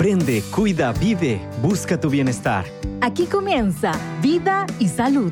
Aprende, cuida, vive, busca tu bienestar. Aquí comienza Vida y Salud.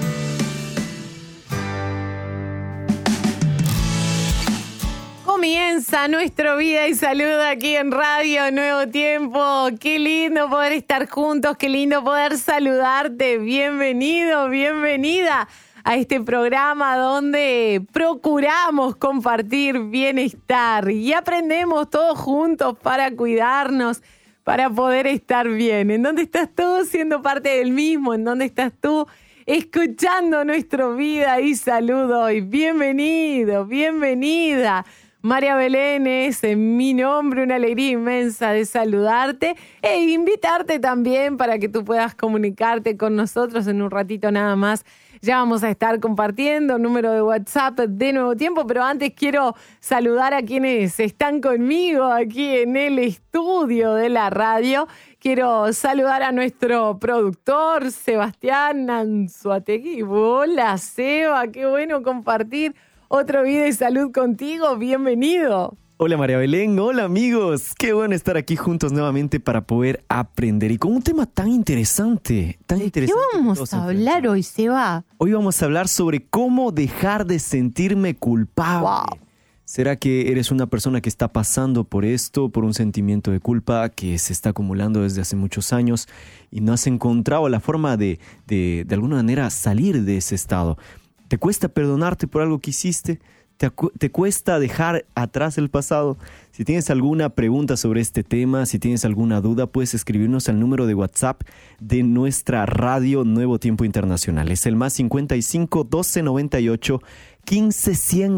Comienza nuestro Vida y Salud aquí en Radio Nuevo Tiempo. Qué lindo poder estar juntos, qué lindo poder saludarte. Bienvenido, bienvenida a este programa donde procuramos compartir bienestar y aprendemos todos juntos para cuidarnos, para poder estar bien. ¿En dónde estás tú siendo parte del mismo? ¿En dónde estás tú escuchando nuestro Vida y Salud hoy? Bienvenido, bienvenida. María Belén es en mi nombre, una alegría inmensa de saludarte e invitarte también para que tú puedas comunicarte con nosotros en un ratito nada más. Ya vamos a estar compartiendo número de WhatsApp de Nuevo Tiempo, pero antes quiero saludar a quienes están conmigo aquí en el estudio de la radio. Quiero saludar a nuestro productor, Sebastián Anzuategui. Hola, Seba, qué bueno compartir otro Vida y Salud contigo. Bienvenido. Hola María Belén, hola amigos. Qué bueno estar aquí juntos nuevamente para poder aprender y con un tema tan interesante. ¿Qué vamos a hablar hoy, Seba? Hoy vamos a hablar sobre cómo dejar de sentirme culpable. Wow. ¿Será que eres una persona que está pasando por esto, por un sentimiento de culpa que se está acumulando desde hace muchos años y no has encontrado la forma de alguna manera salir de ese estado? ¿Te cuesta perdonarte por algo que hiciste? ¿Te cuesta dejar atrás el pasado? Si tienes alguna pregunta sobre este tema, si tienes alguna duda, puedes escribirnos al número de WhatsApp de nuestra radio Nuevo Tiempo Internacional. Es el +55 1298 15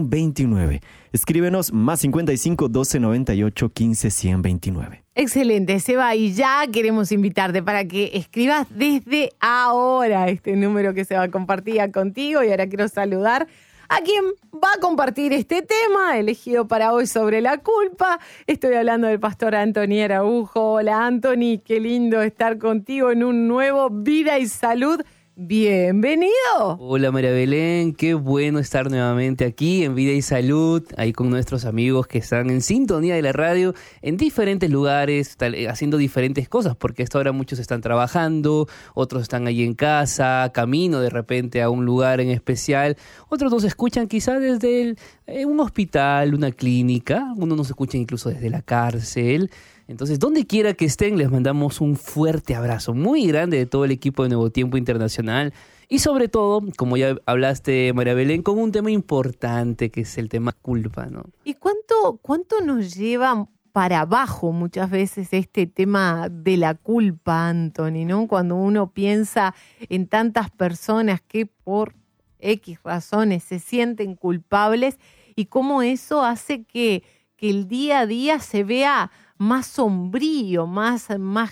129. Escríbenos +55 1298 15 129. Excelente, Seba, y ya queremos invitarte para que escribas desde ahora este número que se va a compartir contigo. Y ahora quiero saludar a quien va a compartir este tema elegido para hoy sobre la culpa. Estoy hablando del pastor Anthony Araujo. Hola, Anthony, qué lindo estar contigo en un nuevo Vida y Salud. Bienvenido. Hola María Belén, qué bueno estar nuevamente aquí en Vida y Salud, ahí con nuestros amigos que están en sintonía de la radio en diferentes lugares, haciendo diferentes cosas, porque a esta hora muchos están trabajando, otros están allí en casa, camino de repente a un lugar en especial, otros nos escuchan quizás desde un hospital, una clínica, unos nos escuchan incluso desde la cárcel. Entonces, donde quiera que estén, les mandamos un fuerte abrazo muy grande de todo el equipo de Nuevo Tiempo Internacional y sobre todo, como ya hablaste, María Belén, con un tema importante que es el tema culpa, ¿no? ¿Y cuánto nos lleva para abajo muchas veces este tema de la culpa, Anthony, ¿no? Cuando uno piensa en tantas personas que por X razones se sienten culpables y cómo eso hace que el día a día se vea más sombrío, más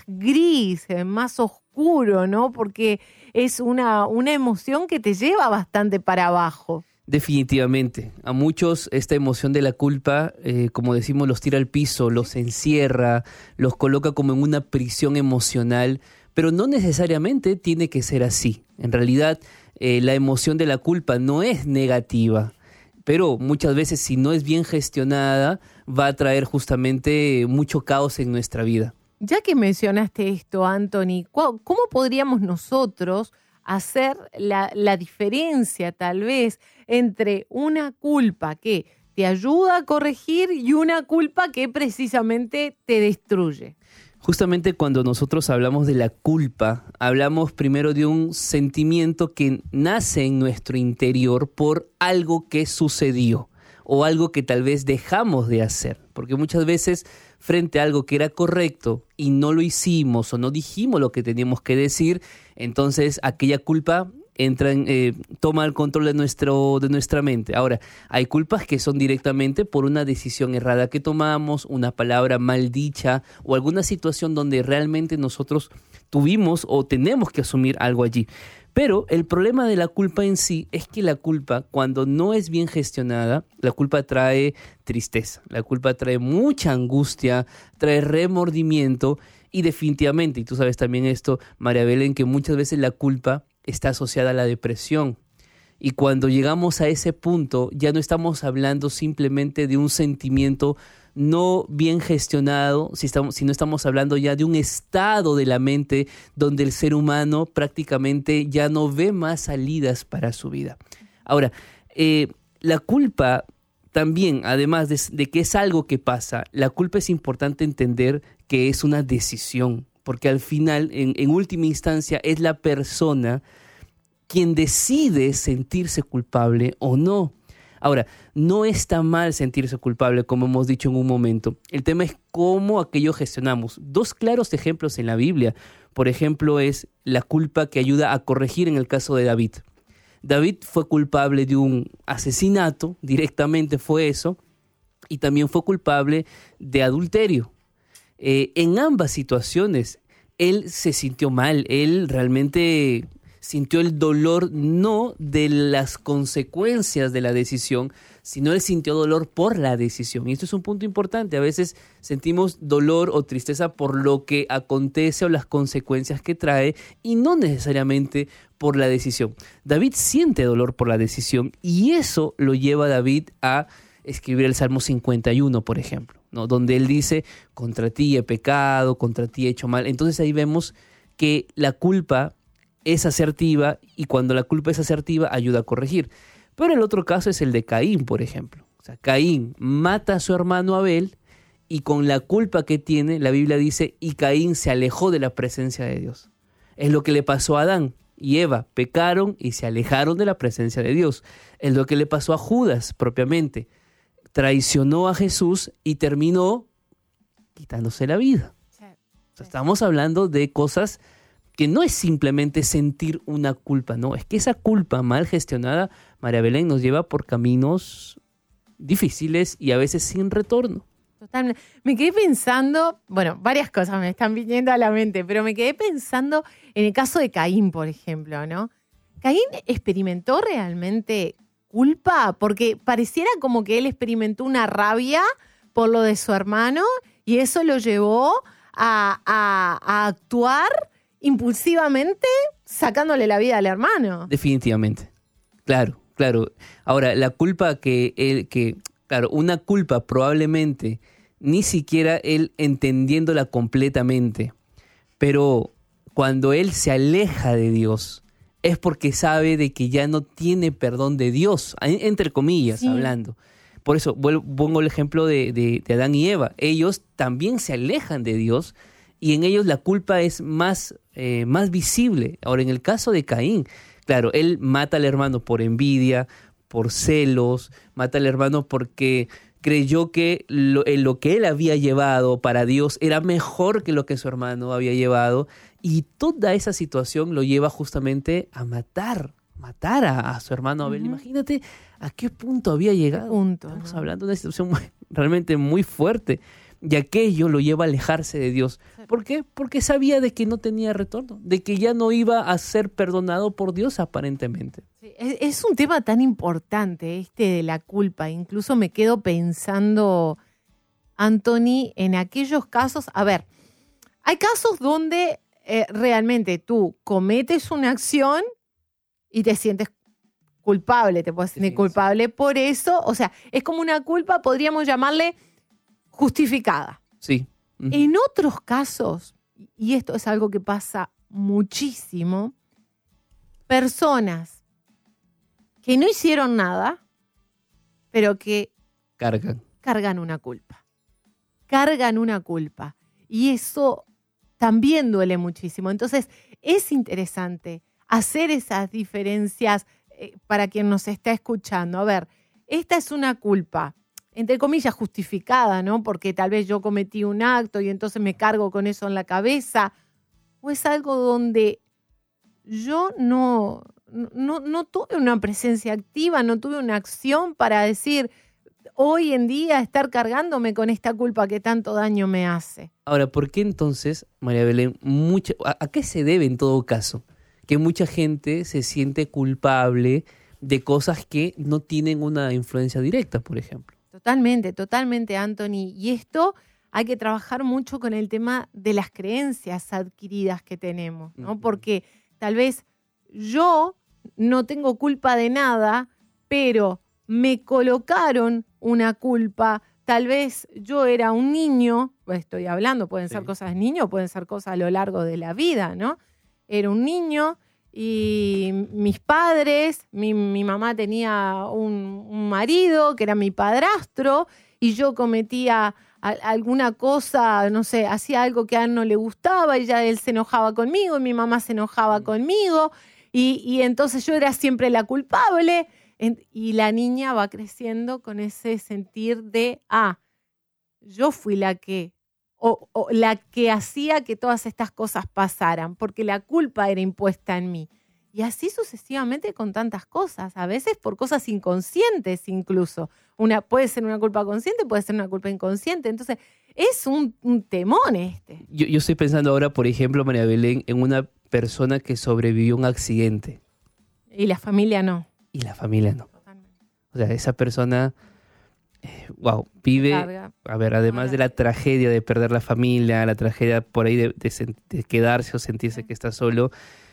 gris, más oscuro, ¿no? Porque es una emoción que te lleva bastante para abajo. Definitivamente. A muchos esta emoción de la culpa, como decimos, los tira al piso, los encierra, los coloca como en una prisión emocional, pero no necesariamente tiene que ser así. En realidad, la emoción de la culpa no es negativa, pero muchas veces si no es bien gestionada va a traer justamente mucho caos en nuestra vida. Ya que mencionaste esto, Anthony, ¿cómo podríamos nosotros hacer la diferencia tal vez entre una culpa que te ayuda a corregir y una culpa que precisamente te destruye? Justamente cuando nosotros hablamos de la culpa, hablamos primero de un sentimiento que nace en nuestro interior por algo que sucedió o algo que tal vez dejamos de hacer. Porque muchas veces frente a algo que era correcto y no lo hicimos o no dijimos lo que teníamos que decir, entonces aquella culpa toma el control de nuestra mente. Ahora, hay culpas que son directamente por una decisión errada que tomamos, una palabra mal dicha o alguna situación donde realmente nosotros tuvimos o tenemos que asumir algo allí. Pero el problema de la culpa en sí es que la culpa, cuando no es bien gestionada, la culpa trae tristeza, la culpa trae mucha angustia, trae remordimiento y definitivamente, y tú sabes también esto, María Belén, que muchas veces la culpa está asociada a la depresión. Y cuando llegamos a ese punto, ya no estamos hablando simplemente de un sentimiento no bien gestionado, si no estamos hablando ya de un estado de la mente donde el ser humano prácticamente ya no ve más salidas para su vida. Ahora, la culpa también, además de que es algo que pasa, la culpa es importante entender que es una decisión, porque al final, en última instancia, es la persona quien decide sentirse culpable o no. Ahora, no está mal sentirse culpable, como hemos dicho en un momento. El tema es cómo aquello gestionamos. 2 claros ejemplos en la Biblia. Por ejemplo, es la culpa que ayuda a corregir en el caso de David. David fue culpable de un asesinato, directamente fue eso, y también fue culpable de adulterio. En ambas situaciones, él se sintió mal, él realmente sintió el dolor no de las consecuencias de la decisión, sino él sintió dolor por la decisión. Y esto es un punto importante. A veces sentimos dolor o tristeza por lo que acontece o las consecuencias que trae y no necesariamente por la decisión. David siente dolor por la decisión y eso lo lleva a David a escribir el Salmo 51, por ejemplo, ¿no? Donde él dice, contra ti he pecado, contra ti he hecho mal. Entonces ahí vemos que la culpa es asertiva y cuando la culpa es asertiva ayuda a corregir. Pero el otro caso es el de Caín, por ejemplo. O sea, Caín mata a su hermano Abel y con la culpa que tiene, la Biblia dice, y Caín se alejó de la presencia de Dios. Es lo que le pasó a Adán y Eva, pecaron y se alejaron de la presencia de Dios. Es lo que le pasó a Judas propiamente. Traicionó a Jesús y terminó quitándose la vida. O sea, estamos hablando de cosas que no es simplemente sentir una culpa, no, es que esa culpa mal gestionada, María Belén, nos lleva por caminos difíciles y a veces sin retorno. Totalmente. Me quedé pensando, bueno, varias cosas me están viniendo a la mente, pero me quedé pensando en el caso de Caín, por ejemplo, ¿no? ¿Caín experimentó realmente culpa? Porque pareciera como que él experimentó una rabia por lo de su hermano y eso lo llevó a actuar impulsivamente sacándole la vida al hermano. Definitivamente. Claro. Ahora, la culpa claro, una culpa probablemente ni siquiera él entendiéndola completamente, pero cuando él se aleja de Dios es porque sabe de que ya no tiene perdón de Dios, entre comillas, sí, hablando. Por eso pongo el ejemplo de Adán y Eva. Ellos también se alejan de Dios y en ellos la culpa es más visible. Ahora, en el caso de Caín, claro, él mata al hermano por envidia, por celos, mata al hermano porque creyó que lo que él había llevado para Dios era mejor que lo que su hermano había llevado, y toda esa situación lo lleva justamente a matar a su hermano Abel. Imagínate a qué punto había llegado. Estamos hablando de una situación realmente muy fuerte. Y aquello lo lleva a alejarse de Dios. ¿Por qué? Porque sabía de que no tenía retorno, de que ya no iba a ser perdonado por Dios aparentemente. Sí, es un tema tan importante de la culpa. Incluso me quedo pensando, Anthony, en aquellos casos. A ver, hay casos donde realmente tú cometes una acción y te sientes culpable, te puedes sentir culpable por eso. O sea, es como una culpa, podríamos llamarle justificada. Sí. Uh-huh. En otros casos, y esto es algo que pasa muchísimo, personas que no hicieron nada, pero que cargan una culpa. Cargan una culpa. Y eso también duele muchísimo. Entonces, es interesante hacer esas diferencias para quien nos está escuchando. A ver, esta es una culpa, entre comillas, justificada, ¿no? Porque tal vez yo cometí un acto y entonces me cargo con eso en la cabeza. O es algo donde yo no tuve una presencia activa, no tuve una acción para decir, hoy en día estar cargándome con esta culpa que tanto daño me hace. Ahora, ¿por qué entonces, María Belén, a qué se debe en todo caso que mucha gente se siente culpable de cosas que no tienen una influencia directa, por ejemplo? Totalmente, Anthony. Y esto hay que trabajar mucho con el tema de las creencias adquiridas que tenemos, ¿no? Uh-huh. Porque tal vez yo no tengo culpa de nada, pero me colocaron una culpa, tal vez yo era un niño, pues estoy hablando, pueden Sí. ser cosas de niño, pueden ser cosas a lo largo de la vida, ¿no? Era un niño y mis padres, mi mamá tenía un marido que era mi padrastro y yo cometía alguna cosa, no sé, hacía algo que a él no le gustaba y ya él se enojaba conmigo y mi mamá se enojaba conmigo y entonces yo era siempre la culpable y la niña va creciendo con ese sentir de, yo fui la que, o la que hacía que todas estas cosas pasaran, porque la culpa era impuesta en mí. Y así sucesivamente con tantas cosas, a veces por cosas inconscientes incluso. Puede ser una culpa consciente, puede ser una culpa inconsciente. Entonces, es un temón este. Yo estoy pensando ahora, por ejemplo, María Belén, en una persona que sobrevivió a un accidente Y la familia no. y la familia no. Totalmente. O sea, esa persona, vive, Carga. a ver, además de la tragedia de perder la familia, la tragedia por ahí de quedarse o sentirse que está solo.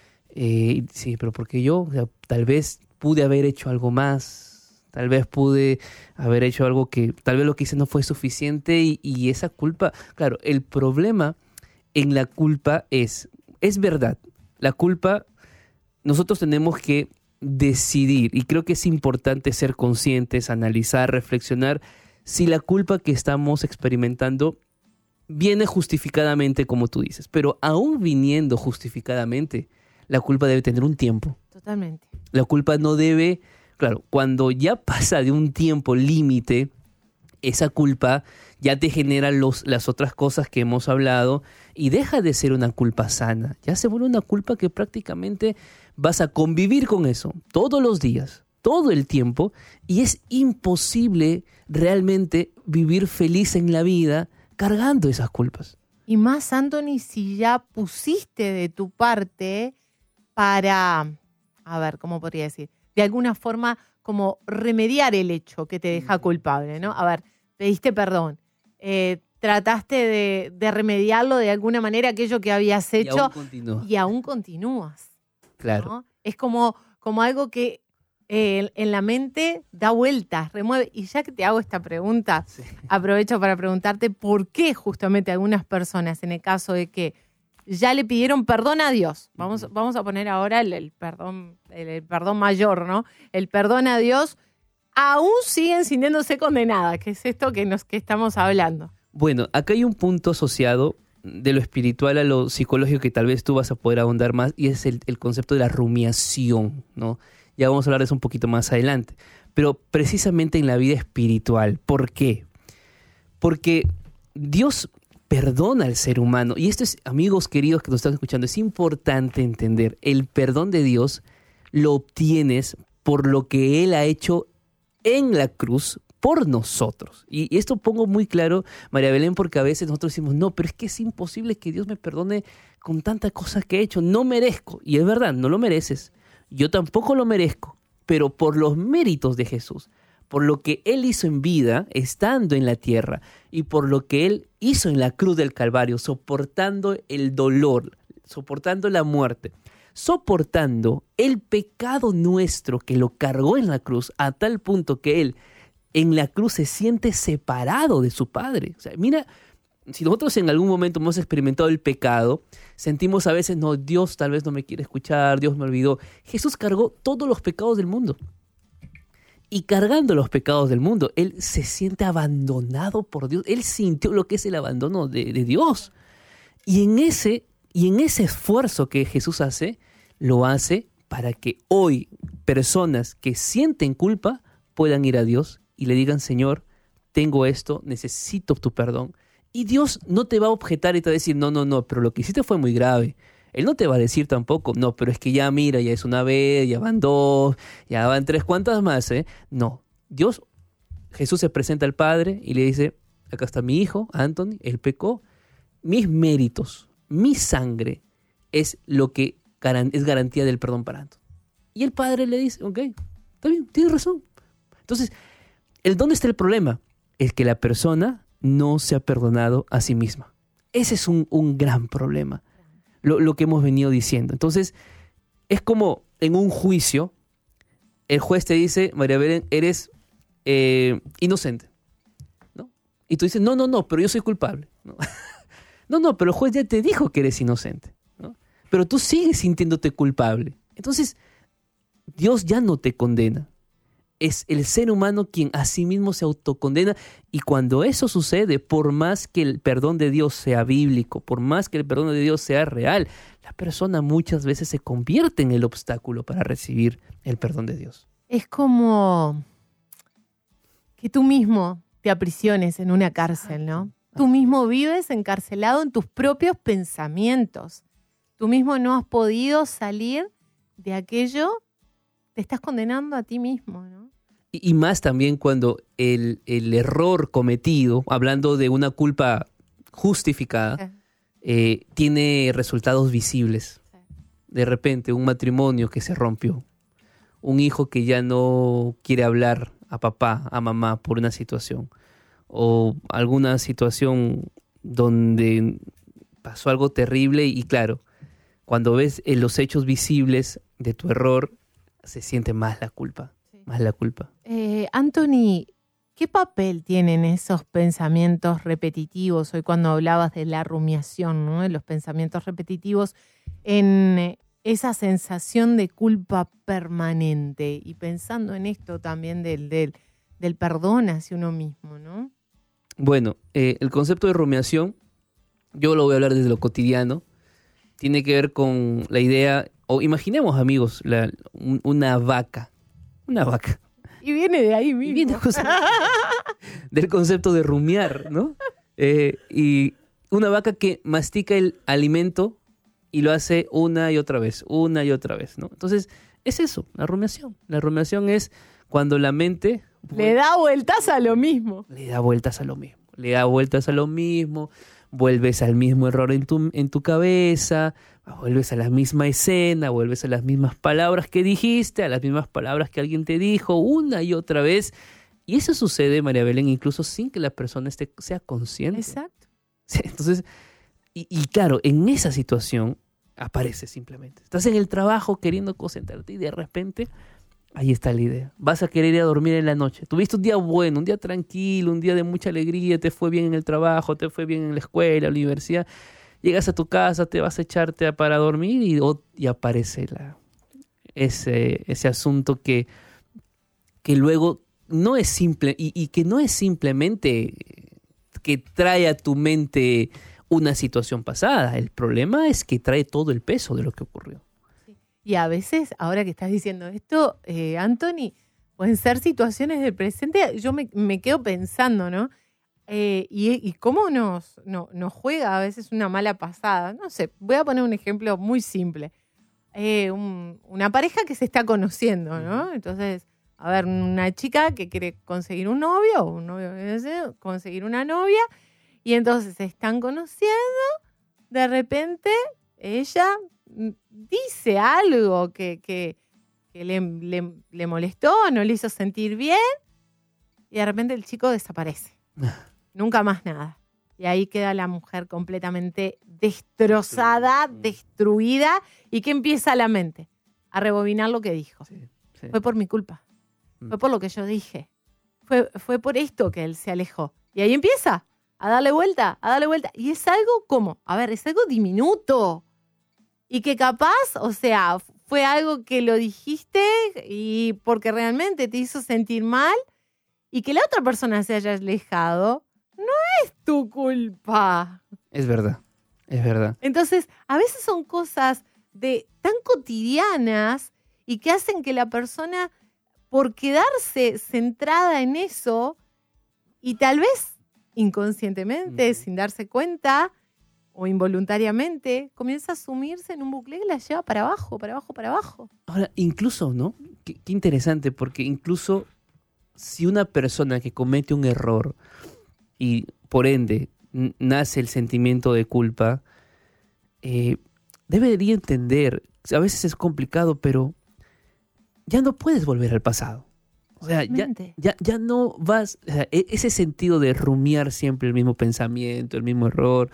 Sí, pero porque yo, o sea, tal vez pude haber hecho algo más, tal vez pude haber hecho algo que, tal vez lo que hice no fue suficiente y esa culpa, claro, el problema en la culpa es verdad, la culpa, nosotros tenemos que decidir y creo que es importante ser conscientes, analizar, reflexionar si la culpa que estamos experimentando viene justificadamente, como tú dices, pero aún viniendo justificadamente, la culpa debe tener un tiempo. Totalmente. La culpa no debe, claro, cuando ya pasa de un tiempo límite, esa culpa ya te genera las otras cosas que hemos hablado y deja de ser una culpa sana. Ya se vuelve una culpa que prácticamente vas a convivir con eso todos los días, todo el tiempo, y es imposible realmente vivir feliz en la vida cargando esas culpas. Y más, Anthony, si ya pusiste de tu parte para, a ver, ¿cómo podría decir? De alguna forma, como remediar el hecho que te deja culpable, ¿no? A ver, pediste perdón, trataste de remediarlo de alguna manera, aquello que habías hecho, y aún continúas. Claro. ¿No? Es como algo que en la mente da vueltas, remueve. Y ya que te hago esta pregunta, Sí. aprovecho para preguntarte por qué justamente algunas personas, en el caso de que ya le pidieron perdón a Dios, vamos a poner ahora el perdón mayor, ¿no? El perdón a Dios, aún siguen sintiéndose condenadas, que es esto que estamos hablando. Bueno, acá hay un punto asociado de lo espiritual a lo psicológico que tal vez tú vas a poder ahondar más, y es el concepto de la rumiación, ¿no? Ya vamos a hablar de eso un poquito más adelante. Pero precisamente en la vida espiritual, ¿por qué? Porque Dios perdona al ser humano. Y esto es, amigos queridos que nos están escuchando, es importante entender. El perdón de Dios lo obtienes por lo que Él ha hecho en la cruz por nosotros. Y esto pongo muy claro, María Belén, porque a veces nosotros decimos, no, pero es que es imposible que Dios me perdone con tantas cosas que he hecho. No merezco. Y es verdad, no lo mereces. Yo tampoco lo merezco. Pero por los méritos de Jesús, por lo que Él hizo en vida, estando en la tierra, y por lo que Él hizo en la cruz del Calvario, soportando el dolor, soportando la muerte, soportando el pecado nuestro que lo cargó en la cruz, a tal punto que Él en la cruz se siente separado de su Padre. O sea, mira, si nosotros en algún momento hemos experimentado el pecado, sentimos a veces, no, Dios tal vez no me quiere escuchar, Dios me olvidó. Jesús cargó todos los pecados del mundo. Y cargando los pecados del mundo, Él se siente abandonado por Dios. Él sintió lo que es el abandono de Dios. Y en ese esfuerzo que Jesús hace, lo hace para que hoy personas que sienten culpa puedan ir a Dios y le digan, Señor, tengo esto, necesito tu perdón. Y Dios no te va a objetar y te va a decir, no, pero lo que hiciste fue muy grave. Él no te va a decir tampoco, no, pero es que ya mira, ya es una vez, ya van dos, ya van tres, ¿cuántas más? No, Jesús se presenta al Padre y le dice, acá está mi hijo, Anthony, él pecó, mis méritos, mi sangre es lo que es garantía del perdón para Anthony. Y el Padre le dice, ok, está bien, tienes razón. Entonces, ¿dónde está el problema? Es que la persona no se ha perdonado a sí misma. Ese es un gran problema. Lo que hemos venido diciendo. Entonces, es como en un juicio, el juez te dice, María Belén, eres inocente, ¿no? Y tú dices, no, pero yo soy culpable. No, pero el juez ya te dijo que eres inocente, ¿no? Pero tú sigues sintiéndote culpable. Entonces, Dios ya no te condena. Es el ser humano quien a sí mismo se autocondena, y cuando eso sucede, por más que el perdón de Dios sea bíblico, por más que el perdón de Dios sea real, la persona muchas veces se convierte en el obstáculo para recibir el perdón de Dios. Es como que tú mismo te aprisiones en una cárcel, ¿no? Tú mismo vives encarcelado en tus propios pensamientos. Tú mismo no has podido salir de aquello, te estás condenando a ti mismo, ¿no? Y más también cuando el error cometido, hablando de una culpa justificada, tiene resultados visibles. De repente, un matrimonio que se rompió, un hijo que ya no quiere hablar a papá, a mamá por una situación, o alguna situación donde pasó algo terrible, y claro, cuando ves los hechos visibles de tu error, se siente más la culpa. Más la culpa. Anthony, ¿qué papel tienen esos pensamientos repetitivos? Hoy cuando hablabas de la rumiación, ¿no? De los pensamientos repetitivos en esa sensación de culpa permanente, y pensando en esto también del perdón hacia uno mismo, ¿no? Bueno, el concepto de rumiación, yo lo voy a hablar desde lo cotidiano, tiene que ver con la idea, o imaginemos, amigos, una vaca. Una vaca. Y viene de ahí mismo. Y viene del concepto de rumiar, ¿no? Y una vaca que mastica el alimento y lo hace una y otra vez, ¿no? Entonces, es eso, la rumiación. La rumiación es cuando la mente... Le da vueltas a lo mismo. Le da vueltas a lo mismo, vuelves al mismo error en tu cabeza, vuelves a la misma escena, vuelves a las mismas palabras que dijiste, a las mismas palabras que alguien te dijo una y otra vez. Y eso sucede, María Belén, incluso sin que la persona sea consciente. Exacto. Entonces, y claro, en esa situación aparece simplemente. Estás en el trabajo queriendo concentrarte y de repente... ahí está la idea. Vas a querer ir a dormir en la noche. Tuviste un día bueno, un día tranquilo, un día de mucha alegría, te fue bien en el trabajo, te fue bien en la escuela, en la universidad. Llegas a tu casa, te vas a echarte para dormir y aparece ese asunto que luego no es simple y que no es simplemente que trae a tu mente una situación pasada. El problema es que trae todo el peso de lo que ocurrió. Y a veces, ahora que estás diciendo esto, Anthony, pueden ser situaciones del presente. Yo me quedo pensando, ¿no? Y cómo nos juega a veces una mala pasada. No sé, voy a poner un ejemplo muy simple. Una pareja que se está conociendo, ¿no? Entonces, a ver, una chica que quiere conseguir un novio, o un novio que quiere conseguir una novia, y entonces se están conociendo, de repente ella dice algo que le molestó, no le hizo sentir bien, y de repente el chico desaparece. Nunca más nada. Y ahí queda la mujer completamente destrozada, destruida. ¿Y qué empieza la mente? A rebobinar lo que dijo. Sí. Fue por mi culpa. Fue por lo que yo dije. Fue por esto que él se alejó. Y ahí empieza a darle vuelta. Y es algo como, a ver, es algo diminuto. Y que capaz, o sea, fue algo que lo dijiste y porque realmente te hizo sentir mal, y que la otra persona se haya alejado, no es tu culpa. Es verdad. Entonces, a veces son cosas tan cotidianas y que hacen que la persona, por quedarse centrada en eso, y tal vez inconscientemente, sin darse cuenta, o involuntariamente, comienza a sumirse en un bucle que la lleva para abajo. Ahora, incluso, ¿no? Qué interesante, porque incluso si una persona que comete un error y por ende nace el sentimiento de culpa, debería entender, a veces es complicado, pero ya no puedes volver al pasado. O sea, ya no vas, o sea, ese sentido de rumiar siempre el mismo pensamiento, el mismo error,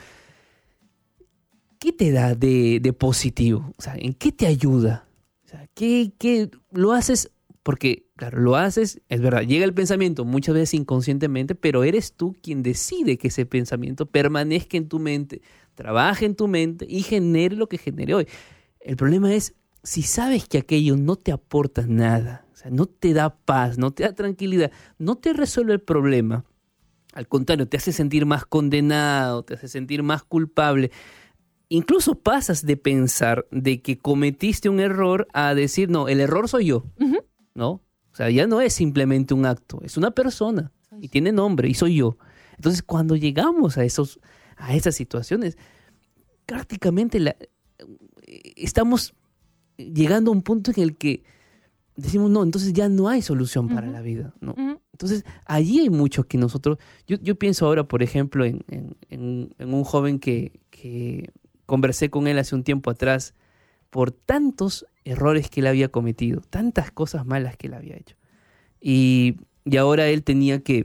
¿qué te da de positivo? O sea, ¿en qué te ayuda? O sea, ¿qué lo haces? Porque Claro, lo haces, es verdad, llega el pensamiento muchas veces inconscientemente, pero eres tú quien decide que ese pensamiento permanezca en tu mente, trabaje en tu mente y genere lo que genere hoy. El problema es, si sabes que aquello no te aporta nada, o sea, no te da paz, no te da tranquilidad, no te resuelve el problema, al contrario, te hace sentir más condenado, te hace sentir más culpable. Incluso pasas de pensar de que cometiste un error a decir, no, el error soy yo, ¿no? O sea, ya no es simplemente un acto, es una persona y tiene nombre y soy yo. Entonces, cuando llegamos a esas situaciones, prácticamente estamos llegando a un punto en el que decimos, no, entonces ya no hay solución para la vida, ¿no? Entonces, allí hay mucho que nosotros... Yo pienso ahora, por ejemplo, en un joven que conversé con él hace un tiempo atrás por tantos errores que él había cometido, tantas cosas malas que él había hecho. Y ahora él tenía que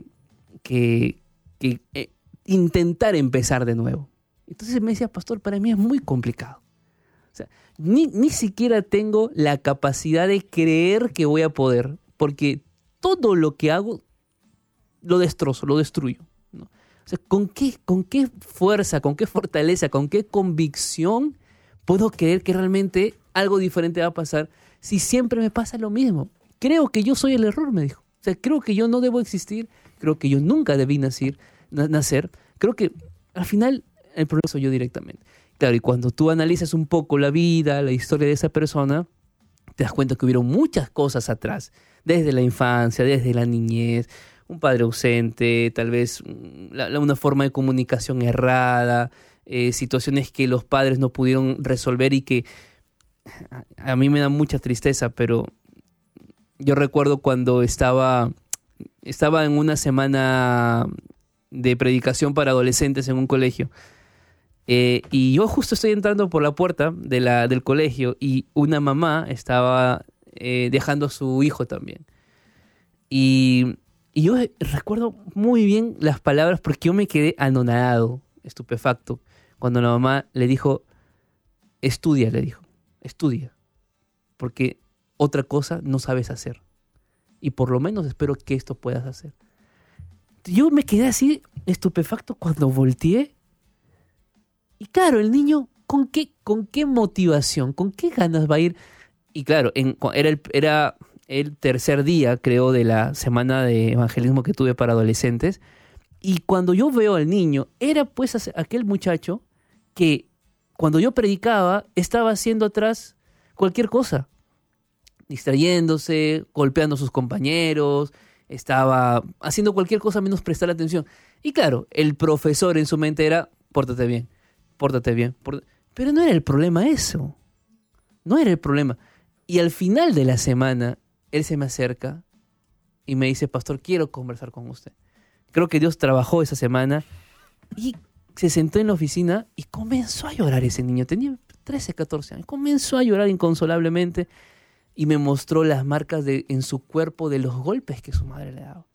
intentar empezar de nuevo. Entonces me decía, pastor, para mí es muy complicado. O sea, ni siquiera tengo la capacidad de creer que voy a poder, porque todo lo que hago lo destrozo, lo destruyo, ¿no? O sea, ¿con qué fuerza, con qué fortaleza, con qué convicción puedo creer que realmente algo diferente va a pasar si siempre me pasa lo mismo? Creo que yo soy el error, me dijo. O sea, creo que yo no debo existir, creo que yo nunca debí nacer. Creo que al final el problema soy yo directamente. Claro, y cuando tú analizas un poco la vida, la historia de esa persona, te das cuenta que hubieron muchas cosas atrás, desde la infancia, desde la niñez, un padre ausente, tal vez una forma de comunicación errada, situaciones que los padres no pudieron resolver y que a mí me da mucha tristeza, pero yo recuerdo cuando estaba en una semana de predicación para adolescentes en un colegio, y yo justo estoy entrando por la puerta del colegio y una mamá estaba dejando a su hijo también. Y yo recuerdo muy bien las palabras porque yo me quedé anonadado, estupefacto, cuando la mamá le dijo, estudia, porque otra cosa no sabes hacer. Y por lo menos espero que esto puedas hacer. Yo me quedé así estupefacto cuando volteé. Y claro, el niño, ¿con qué motivación, con qué ganas va a ir? Y claro, era el tercer día, creo, de la semana de evangelismo que tuve para adolescentes. Y cuando yo veo al niño, era pues aquel muchacho que cuando yo predicaba estaba haciendo atrás cualquier cosa, distrayéndose, golpeando a sus compañeros, estaba haciendo cualquier cosa menos prestar atención. Y claro, el profesor en su mente era, pórtate bien. Pero no era el problema eso. No era el problema. Y al final de la semana, él se me acerca y me dice, pastor, quiero conversar con usted. Creo que Dios trabajó esa semana y se sentó en la oficina y comenzó a llorar ese niño. Tenía 13, 14 años. Comenzó a llorar inconsolablemente y me mostró las marcas en su cuerpo de los golpes que su madre le daba.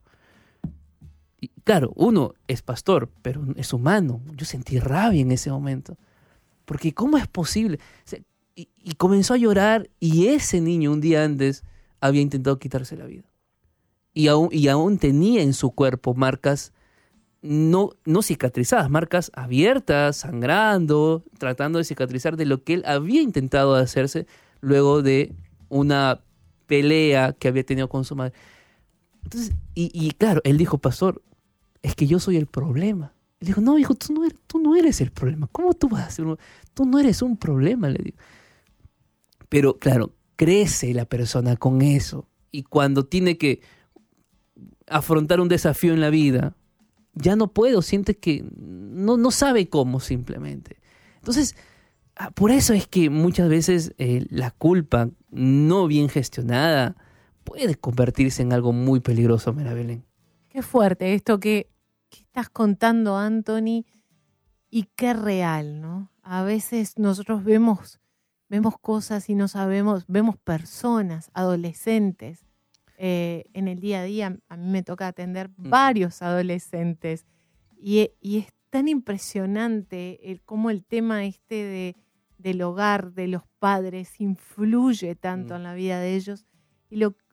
Y claro, uno es pastor, pero es humano. Yo sentí rabia en ese momento. Porque ¿cómo es posible? O sea, y comenzó a llorar y ese niño un día antes había intentado quitarse la vida. Y aún tenía en su cuerpo marcas no cicatrizadas, marcas abiertas, sangrando, tratando de cicatrizar de lo que él había intentado hacerse luego de una pelea que había tenido con su madre. Entonces, y claro, él dijo, pastor, es que yo soy el problema. Él dijo, no, hijo, tú no eres el problema. ¿Cómo tú vas a ser tú no eres un problema? Le digo. Pero claro, crece la persona con eso. Y cuando tiene que afrontar un desafío en la vida, ya no puede, siente que no sabe cómo simplemente. Entonces, por eso es que muchas veces la culpa no bien gestionada puede convertirse en algo muy peligroso, Mera Belén. Qué fuerte esto que estás contando, Anthony, y qué real, ¿no? A veces nosotros vemos cosas y no sabemos, vemos personas, adolescentes, en el día a día. A mí me toca atender varios adolescentes y es tan impresionante cómo el tema del hogar, de los padres, influye tanto en la vida de ellos. Y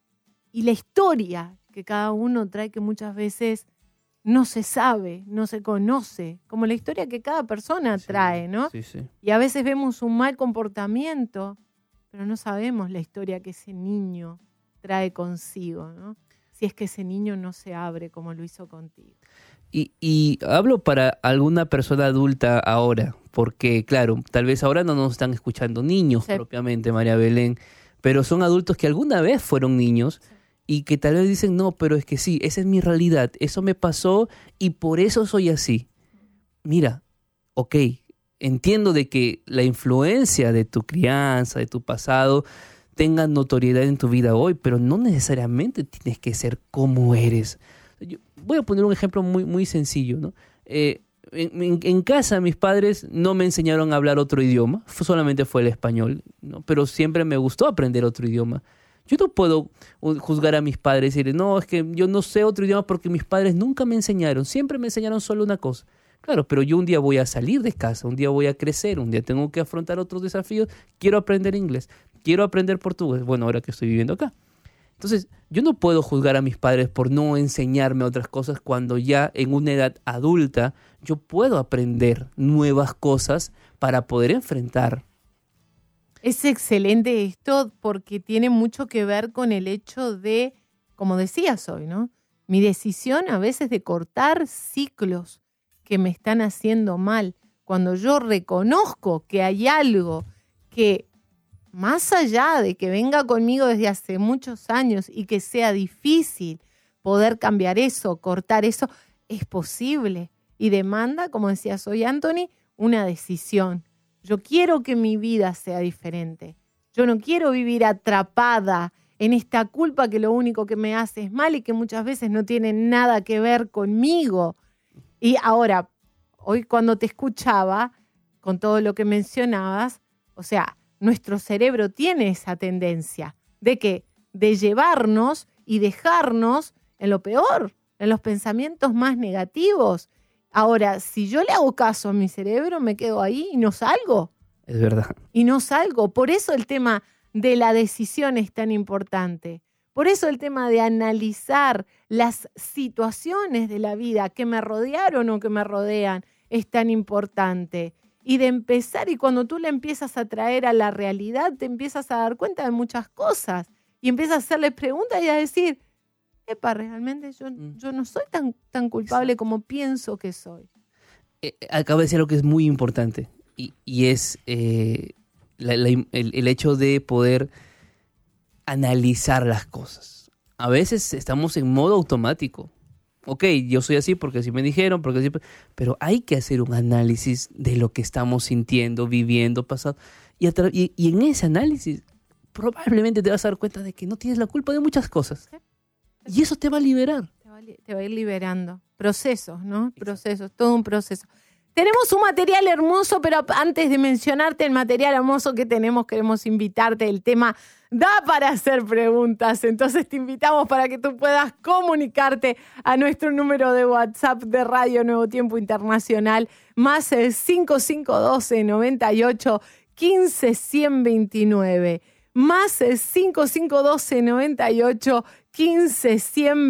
y la historia que cada uno trae, que muchas veces no se sabe, no se conoce, como la historia que cada persona trae, ¿no? Sí, sí. Y a veces vemos un mal comportamiento, pero no sabemos la historia que ese niño trae consigo, ¿no? Si es que ese niño no se abre como lo hizo contigo. Y hablo para alguna persona adulta ahora, porque claro, tal vez ahora no nos están escuchando niños propiamente, María Belén, pero son adultos que alguna vez fueron niños y que tal vez dicen, no, pero es que sí, esa es mi realidad, eso me pasó y por eso soy así. Mira, ok, entiendo de que la influencia de tu crianza, de tu pasado, tenga notoriedad en tu vida hoy, pero no necesariamente tienes que ser como eres. Yo voy a poner un ejemplo muy, muy sencillo, ¿no? En casa mis padres no me enseñaron a hablar otro idioma, solamente fue el español, ¿no? Pero siempre me gustó aprender otro idioma. Yo no puedo juzgar a mis padres y decir, no, es que yo no sé otro idioma porque mis padres nunca me enseñaron, siempre me enseñaron solo una cosa. Claro, pero yo un día voy a salir de casa, un día voy a crecer, un día tengo que afrontar otros desafíos, quiero aprender inglés, quiero aprender portugués, bueno, ahora que estoy viviendo acá. Entonces, yo no puedo juzgar a mis padres por no enseñarme otras cosas cuando ya en una edad adulta yo puedo aprender nuevas cosas para poder enfrentar. Es excelente esto porque tiene mucho que ver con el hecho de, como decías hoy, ¿no? Mi decisión a veces de cortar ciclos que me están haciendo mal. Cuando yo reconozco que hay algo que, más allá de que venga conmigo desde hace muchos años y que sea difícil poder cambiar eso, cortar eso, es posible. Y demanda, como decías hoy, Anthony, una decisión. Yo quiero que mi vida sea diferente. Yo no quiero vivir atrapada en esta culpa que lo único que me hace es mal y que muchas veces no tiene nada que ver conmigo. Y ahora, hoy cuando te escuchaba, con todo lo que mencionabas, o sea, nuestro cerebro tiene esa tendencia de que de llevarnos y dejarnos en lo peor, en los pensamientos más negativos. Ahora, si yo le hago caso a mi cerebro, me quedo ahí y no salgo. Es verdad. Y no salgo. Por eso el tema de la decisión es tan importante. Por eso el tema de analizar las situaciones de la vida que me rodearon o que me rodean es tan importante. Y de empezar, y cuando tú le empiezas a traer a la realidad, te empiezas a dar cuenta de muchas cosas. Y empiezas a hacerle preguntas y a decir, epa, realmente yo no soy tan culpable como pienso que soy. Acabo de decir algo que es muy importante y es el hecho de poder analizar las cosas. A veces estamos en modo automático. Ok, yo soy así porque así me dijeron, porque así, pero hay que hacer un análisis de lo que estamos sintiendo, viviendo, pasando. Y en ese análisis probablemente te vas a dar cuenta de que no tienes la culpa de muchas cosas. ¿Sí? Y eso te va a liberar. Te va a ir liberando. Procesos, ¿no? Procesos, todo un proceso. Tenemos un material hermoso, pero antes de mencionarte el material hermoso que tenemos, queremos invitarte. El tema da para hacer preguntas, entonces te invitamos para que tú puedas comunicarte a nuestro número de WhatsApp de Radio Nuevo Tiempo Internacional, más 5512 98 15 129. Más 5512 98 15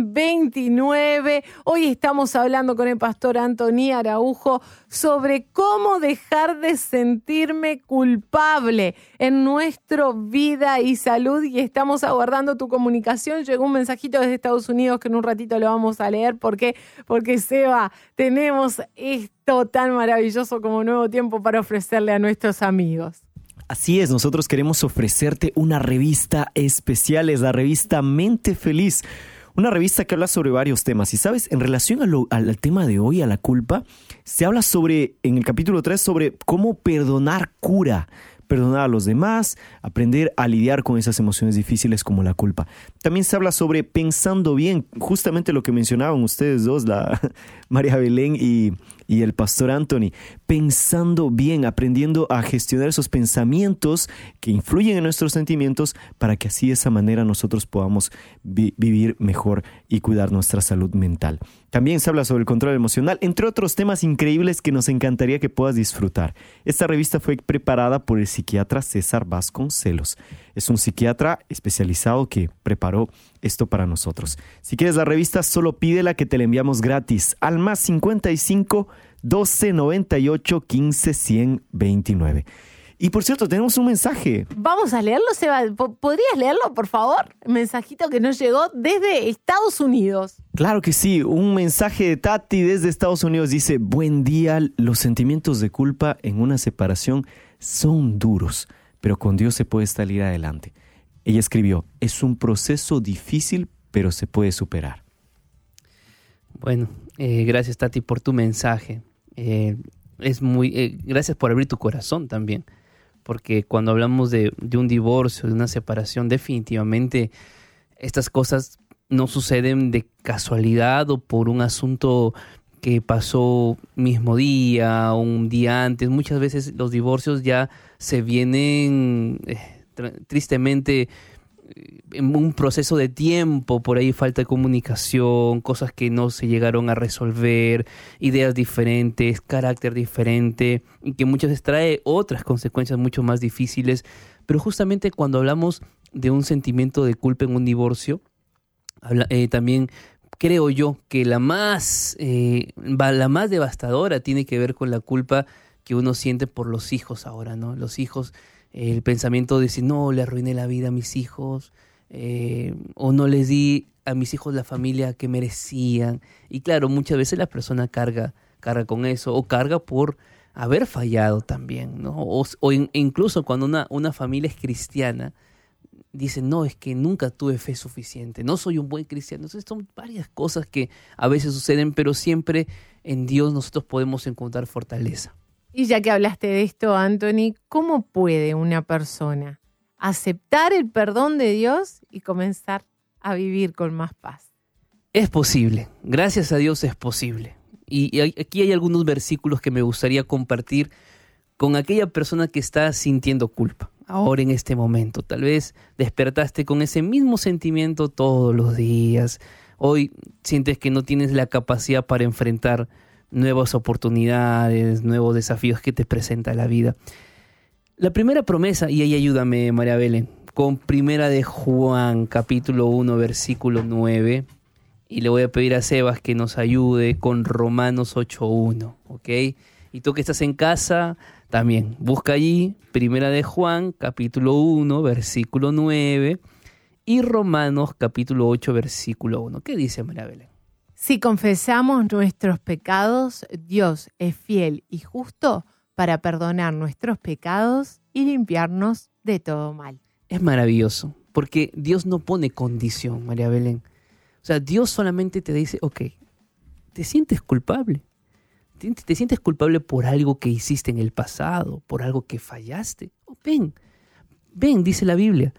129. Hoy estamos hablando con el pastor Anthony Araujo sobre cómo dejar de sentirme culpable en nuestra vida y salud, y estamos aguardando tu comunicación. Llegó un mensajito desde Estados Unidos que en un ratito lo vamos a leer. ¿Por qué? Porque, Seba, tenemos esto tan maravilloso como Nuevo Tiempo para ofrecerle a nuestros amigos. Así es, nosotros queremos ofrecerte una revista especial, es la revista Mente Feliz, una revista que habla sobre varios temas. Y sabes, en relación al tema de hoy, a la culpa, se habla en el capítulo 3, sobre cómo perdonar cura, perdonar a los demás, aprender a lidiar con esas emociones difíciles como la culpa. También se habla sobre pensando bien, justamente lo que mencionaban ustedes dos, la María Belén y el pastor Anthony. pensando bien, aprendiendo a gestionar esos pensamientos que influyen en nuestros sentimientos para que así de esa manera nosotros podamos vivir mejor y cuidar nuestra salud mental. También se habla sobre el control emocional, entre otros temas increíbles que nos encantaría que puedas disfrutar. Esta revista fue preparada por el psiquiatra César Vasconcelos. Es un psiquiatra especializado que preparó esto para nosotros. Si quieres la revista, solo pídela que te la enviamos gratis al más 55 12 98 15 129. Y por cierto, tenemos un mensaje. Vamos a leerlo, Seba. ¿Podrías leerlo, por favor? Un mensajito que nos llegó desde Estados Unidos. Claro que sí, un mensaje de Tati desde Estados Unidos dice: buen día, los sentimientos de culpa en una separación son duros, pero con Dios se puede salir adelante. Ella escribió: es un proceso difícil, pero se puede superar. Bueno, gracias Tati por tu mensaje. Gracias por abrir tu corazón también, porque cuando hablamos de un divorcio, de una separación, definitivamente estas cosas no suceden de casualidad o por un asunto que pasó mismo día o un día antes. Muchas veces los divorcios ya se vienen tristemente en un proceso de tiempo, por ahí falta de comunicación, cosas que no se llegaron a resolver, ideas diferentes, carácter diferente, y que muchas veces trae otras consecuencias mucho más difíciles. Pero justamente cuando hablamos de un sentimiento de culpa en un divorcio, también creo yo que la más devastadora tiene que ver con la culpa que uno siente por los hijos ahora, ¿no? Los hijos, el pensamiento de decir, no, le arruiné la vida a mis hijos, o no les di a mis hijos la familia que merecían. Y claro, muchas veces la persona carga con eso, o carga por haber fallado también, ¿no? Incluso cuando una familia es cristiana, dicen, no, es que nunca tuve fe suficiente, no soy un buen cristiano. Entonces son varias cosas que a veces suceden, pero siempre en Dios nosotros podemos encontrar fortaleza. Y ya que hablaste de esto, Anthony, ¿cómo puede una persona aceptar el perdón de Dios y comenzar a vivir con más paz? Es posible, gracias a Dios es posible. Y aquí hay algunos versículos que me gustaría compartir con aquella persona que está sintiendo culpa. Ahora en este momento, tal vez despertaste con ese mismo sentimiento todos los días. Hoy sientes que no tienes la capacidad para enfrentar nuevas oportunidades, nuevos desafíos que te presenta la vida. La primera promesa, y ahí ayúdame María Belén, con Primera de Juan, capítulo 1, versículo 9, y le voy a pedir a Sebas que nos ayude con Romanos 8.1, ¿ok? Y tú que estás en casa, también busca allí Primera de Juan, capítulo 1, versículo 9, y Romanos, capítulo 8, versículo 1. ¿Qué dice María Belén? Si confesamos nuestros pecados, Dios es fiel y justo para perdonar nuestros pecados y limpiarnos de todo mal. Es maravilloso, porque Dios no pone condición, María Belén. O sea, Dios solamente te dice, ok, ¿te sientes culpable? ¿Te sientes culpable por algo que hiciste en el pasado, por algo que fallaste? Oh, ven, dice la Biblia.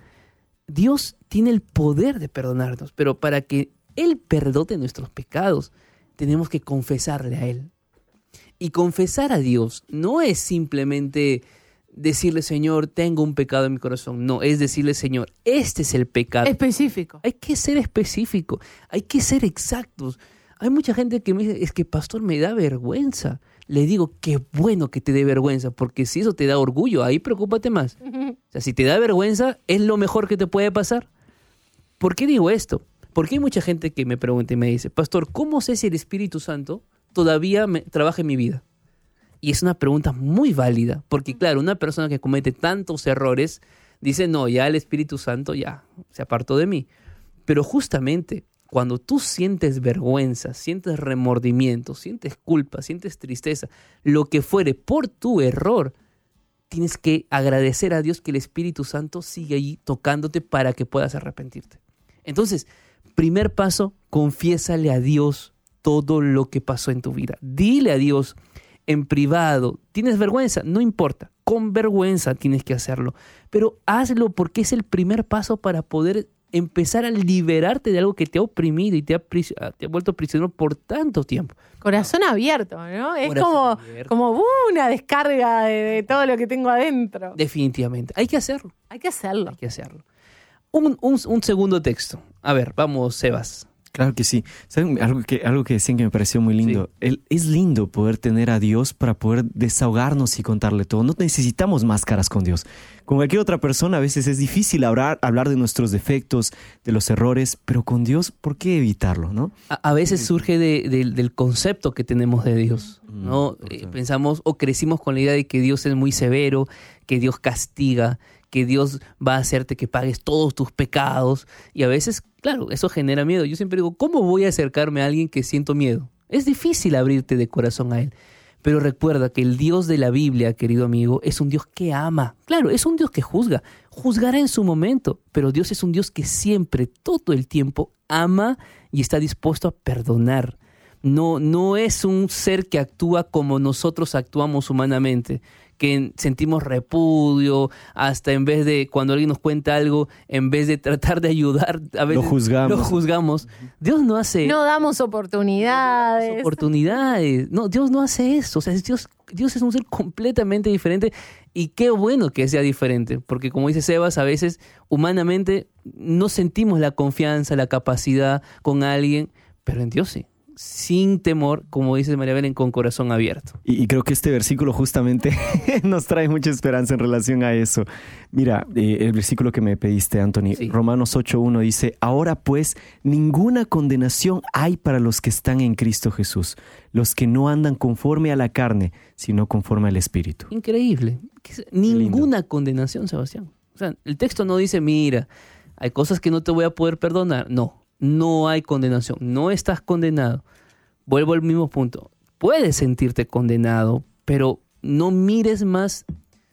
Dios tiene el poder de perdonarnos, pero para que Él perdone nuestros pecados, tenemos que confesarle a Él. Y confesar a Dios no es simplemente decirle, Señor, tengo un pecado en mi corazón. No, es decirle, Señor, este es el pecado. Específico. Hay que ser específico, hay que ser exactos. Hay mucha gente que me dice, es que pastor, me da vergüenza. Le digo, qué bueno que te dé vergüenza, porque si eso te da orgullo, ahí preocúpate más. O sea, si te da vergüenza, es lo mejor que te puede pasar. ¿Por qué digo esto? Porque hay mucha gente que me pregunta y me dice, pastor, ¿cómo sé si el Espíritu Santo todavía trabaja en mi vida? Y es una pregunta muy válida, porque claro, una persona que comete tantos errores dice, no, ya el Espíritu Santo ya se apartó de mí. Pero justamente cuando tú sientes vergüenza, sientes remordimiento, sientes culpa, sientes tristeza, lo que fuere por tu error, tienes que agradecer a Dios que el Espíritu Santo sigue allí tocándote para que puedas arrepentirte. Entonces, primer paso, confiésale a Dios todo lo que pasó en tu vida. Dile a Dios en privado, ¿tienes vergüenza? No importa, con vergüenza tienes que hacerlo, pero hazlo porque es el primer paso para poder empezar a liberarte de algo que te ha oprimido y te ha vuelto prisionero por tanto tiempo. Corazón abierto, ¿no? Es Corazón abierto. como una descarga de todo lo que tengo adentro. Definitivamente. Hay que hacerlo. Hay que hacerlo. Hay que hacerlo. Un segundo texto. A ver, vamos, Sebas. Claro que sí. ¿Saben? Algo que decían que me pareció muy lindo. Sí. Es lindo poder tener a Dios para poder desahogarnos y contarle todo. No necesitamos máscaras con Dios. Con cualquier otra persona a veces es difícil hablar de nuestros defectos, de los errores, pero con Dios, ¿por qué evitarlo, no? A veces surge del concepto que tenemos de Dios, ¿no? Pensamos o crecimos con la idea de que Dios es muy severo, que Dios castiga, que Dios va a hacerte que pagues todos tus pecados. Y a veces, claro, eso genera miedo. Yo siempre digo, ¿cómo voy a acercarme a alguien que siento miedo? Es difícil abrirte de corazón a él. Pero recuerda que el Dios de la Biblia, querido amigo, es un Dios que ama. Claro, es un Dios que juzga. Juzgará en su momento. Pero Dios es un Dios que siempre, todo el tiempo, ama y está dispuesto a perdonar. No es un ser que actúa como nosotros actuamos humanamente, que sentimos repudio, hasta en vez de, cuando alguien nos cuenta algo, en vez de tratar de ayudar, a veces lo juzgamos. Dios no hace... No damos oportunidades. No, Dios no hace eso. O sea, Dios es un ser completamente diferente, y qué bueno que sea diferente, porque como dice Sebas, a veces humanamente no sentimos la confianza, la capacidad con alguien, pero en Dios sí. Sin temor, como dice María Belén, con corazón abierto. Y creo que este versículo justamente nos trae mucha esperanza en relación a eso. Mira, el versículo que me pediste, Anthony, sí. Romanos 8:1 dice: ahora pues, ninguna condenación hay para los que están en Cristo Jesús, los que no andan conforme a la carne, sino conforme al Espíritu. Increíble. Ninguna condenación, Sebastián. O sea, el texto no dice, mira, hay cosas que no te voy a poder perdonar. No hay condenación, no estás condenado. Vuelvo al mismo punto. Puedes sentirte condenado, pero no mires más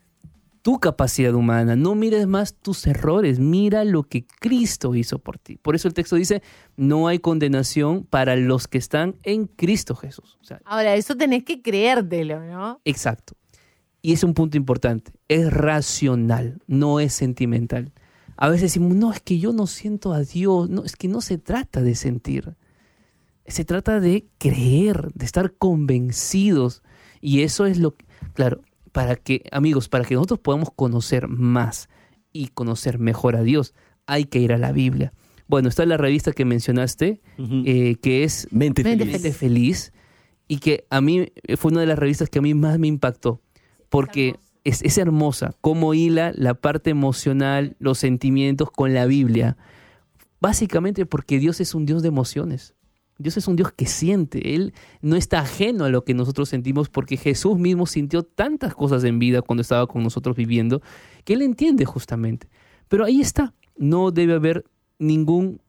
tu capacidad humana, no mires más tus errores, mira lo que Cristo hizo por ti. Por eso el texto dice, no hay condenación para los que están en Cristo Jesús. O sea, ahora, eso tenés que creértelo, ¿no? Exacto. Y es un punto importante. Es racional, no es sentimental. A veces decimos, no, es que yo no siento a Dios. No, es que no se trata de sentir. Se trata de creer, de estar convencidos. Y eso es lo que, claro, para que nosotros podamos conocer más y conocer mejor a Dios, hay que ir a la Biblia. Bueno, está la revista que mencionaste, que es Mente Feliz, y que a mí fue una de las revistas que a mí más me impactó, porque es hermosa, cómo hila la parte emocional, los sentimientos con la Biblia. Básicamente porque Dios es un Dios de emociones. Dios es un Dios que siente. Él no está ajeno a lo que nosotros sentimos, porque Jesús mismo sintió tantas cosas en vida cuando estaba con nosotros viviendo, que Él entiende justamente. Pero ahí está. No debe haber ninguna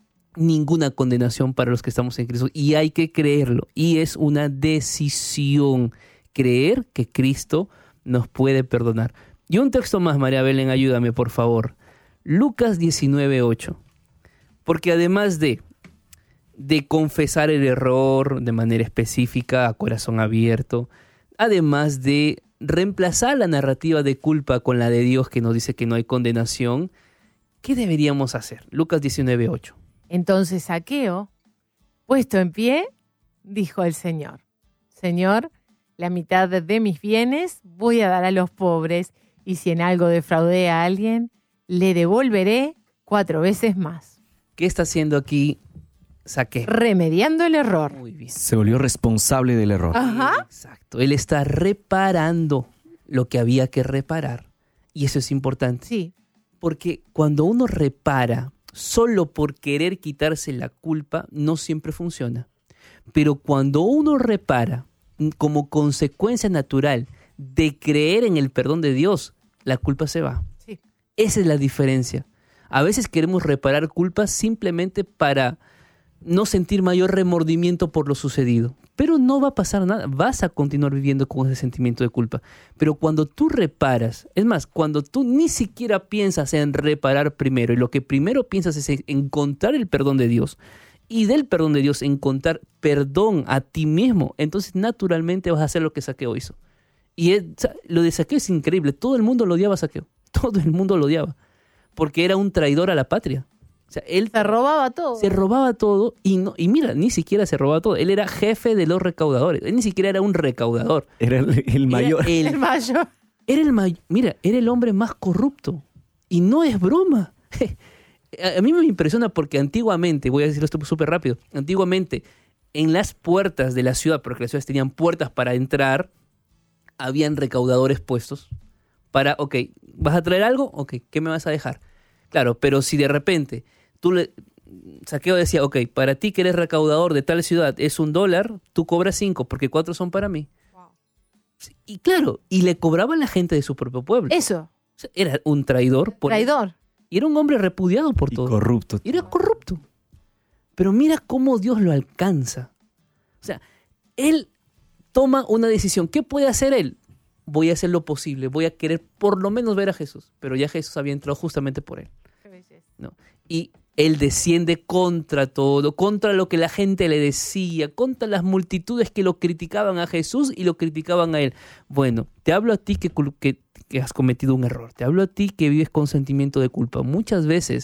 condenación para los que estamos en Cristo. Y hay que creerlo. Y es una decisión. Creer que Cristo nos puede perdonar. Y un texto más, María Belén, ayúdame, por favor. Lucas 19:8. Porque además de confesar el error de manera específica, a corazón abierto, además de reemplazar la narrativa de culpa con la de Dios que nos dice que no hay condenación, ¿qué deberíamos hacer? Lucas 19:8. Entonces Zaqueo, puesto en pie, dijo el Señor: Señor, la mitad de mis bienes voy a dar a los pobres, y si en algo defraudé a alguien, le devolveré 4 veces más. ¿Qué está haciendo aquí Zaqueo? Remediando el error. Muy bien. Se volvió responsable del error. Ajá. Exacto. Él está reparando lo que había que reparar. Y eso es importante. Sí. Porque cuando uno repara solo por querer quitarse la culpa, no siempre funciona. Pero cuando uno repara como consecuencia natural de creer en el perdón de Dios, la culpa se va. Sí. Esa es la diferencia. A veces queremos reparar culpas simplemente para no sentir mayor remordimiento por lo sucedido. Pero no va a pasar nada. Vas a continuar viviendo con ese sentimiento de culpa. Pero cuando tú reparas, es más, cuando tú ni siquiera piensas en reparar primero, y lo que primero piensas es encontrar el perdón de Dios, y del perdón de Dios encontrar perdón a ti mismo, entonces naturalmente vas a hacer lo que Zaqueo hizo. Y lo de Zaqueo es increíble. Todo el mundo lo odiaba a Zaqueo. Todo el mundo lo odiaba. Porque era un traidor a la patria. O sea, él Se robaba todo. se robaba todo y mira, ni siquiera se robaba todo. Él era jefe de los recaudadores. Él ni siquiera era un recaudador. Era el mayor. El mayor. Mira, era el hombre más corrupto. Y no es broma. A mí me impresiona porque antiguamente, voy a decirlo esto súper rápido, antiguamente en las puertas de la ciudad, porque las ciudades tenían puertas para entrar, habían recaudadores puestos para, ok, ¿vas a traer algo? Ok, ¿qué me vas a dejar? Claro, pero si de repente Zaqueo decía, ok, para ti que eres recaudador de tal ciudad es $1, tú cobras 5 porque 4 son para mí. Wow. Y claro, y le cobraba a la gente de su propio pueblo. Eso. O sea, era un traidor. Traidor. Y era un hombre repudiado por Y todo. corrupto. Y era corrupto. Pero mira cómo Dios lo alcanza. O sea, él toma una decisión. ¿Qué puede hacer él? Voy a hacer lo posible. Voy a querer por lo menos ver a Jesús. Pero ya Jesús había entrado justamente por él. ¿No? Y él desciende contra todo, contra lo que la gente le decía, contra las multitudes que lo criticaban a Jesús y lo criticaban a él. Bueno, te hablo a ti que has cometido un error. Te hablo a ti que vives con sentimiento de culpa. Muchas veces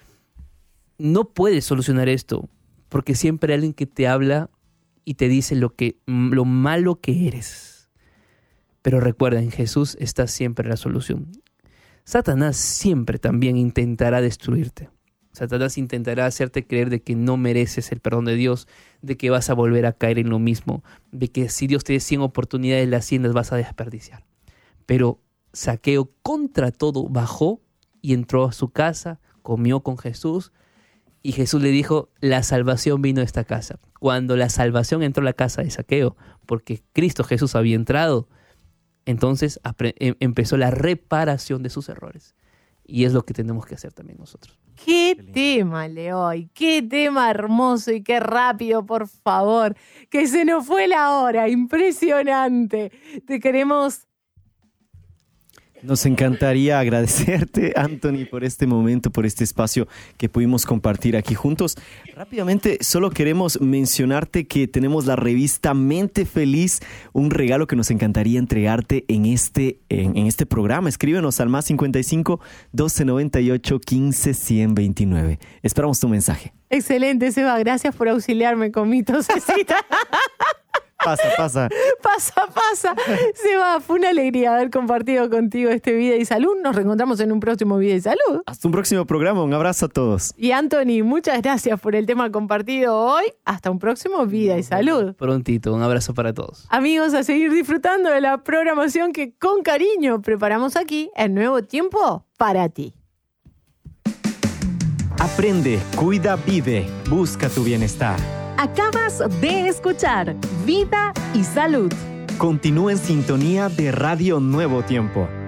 no puedes solucionar esto porque siempre hay alguien que te habla y te dice lo malo que eres. Pero recuerda, en Jesús está siempre la solución. Satanás siempre también intentará destruirte. Satanás intentará hacerte creer de que no mereces el perdón de Dios, de que vas a volver a caer en lo mismo, de que si Dios te da 100 oportunidades, las 100 las vas a desperdiciar. Pero Zaqueo contra todo bajó y entró a su casa, comió con Jesús y Jesús le dijo, la salvación vino a esta casa. Cuando la salvación entró a la casa de Zaqueo, porque Cristo Jesús había entrado, entonces empezó la reparación de sus errores. Y es lo que tenemos que hacer también nosotros. Qué tema, Leoy, qué tema hermoso y qué rápido, por favor, que se nos fue la hora, impresionante. Te queremos. Nos encantaría agradecerte, Anthony, por este momento, por este espacio que pudimos compartir aquí juntos. Rápidamente, solo queremos mencionarte que tenemos la revista Mente Feliz, un regalo que nos encantaría entregarte en este programa. Escríbenos al +55 1298 15 129. Esperamos tu mensaje. Excelente, Seba, gracias por auxiliarme con mi tosecita. Pasa. Pasa. Seba, fue una alegría haber compartido contigo este Vida y Salud. Nos reencontramos en un próximo Vida y Salud. Hasta un próximo programa. Un abrazo a todos. Y Anthony, muchas gracias por el tema compartido hoy. Hasta un próximo Vida y Salud. Prontito, un abrazo para todos. Amigos, a seguir disfrutando de la programación que con cariño preparamos aquí en Nuevo Tiempo para ti. Aprende, cuida, vive. Busca tu bienestar. Acabas de escuchar Vida y Salud. Continúa en sintonía de Radio Nuevo Tiempo.